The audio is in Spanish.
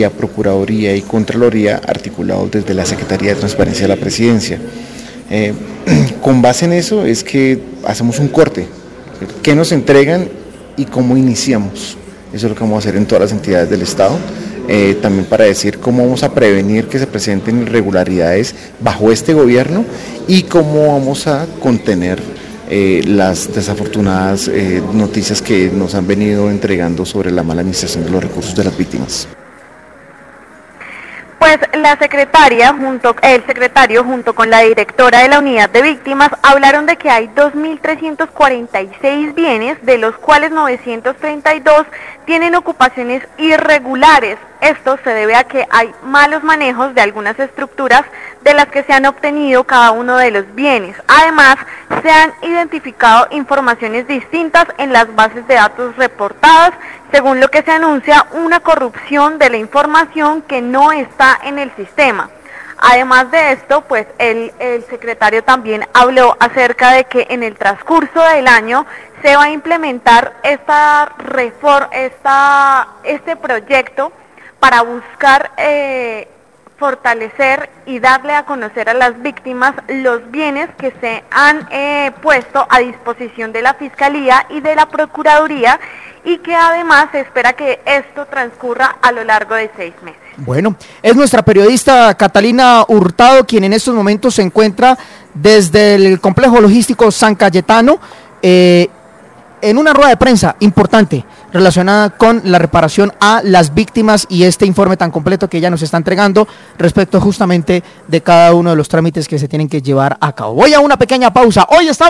Fiscalía, Procuraduría y Contraloría, articulados desde la Secretaría de Transparencia de la Presidencia. Con base en eso es que hacemos un corte, qué nos entregan y cómo iniciamos. Eso es lo que vamos a hacer en todas las entidades del Estado, también para decir cómo vamos a prevenir que se presenten irregularidades bajo este gobierno y cómo vamos a contener las desafortunadas noticias que nos han venido entregando sobre la mala administración de los recursos de las víctimas. Pues el secretario junto con la directora de la unidad de víctimas hablaron de que hay 2.346 bienes, de los cuales 932 tienen ocupaciones irregulares. Esto se debe a que hay malos manejos de algunas estructuras de las que se han obtenido cada uno de los bienes. Además, se han identificado informaciones distintas en las bases de datos reportadas, según lo que se anuncia una corrupción de la información que no está en el sistema. Además de esto, pues el secretario también habló acerca de que en el transcurso del año se va a implementar este proyecto para buscar fortalecer y darle a conocer a las víctimas los bienes que se han puesto a disposición de la Fiscalía y de la Procuraduría, y que además se espera que esto transcurra a lo largo de 6 meses. Bueno, es nuestra periodista Catalina Hurtado quien en estos momentos se encuentra desde el complejo logístico San Cayetano en una rueda de prensa importante relacionada con la reparación a las víctimas y este informe tan completo que ella nos está entregando respecto justamente de cada uno de los trámites que se tienen que llevar a cabo. Voy a una pequeña pausa. Hoy estamos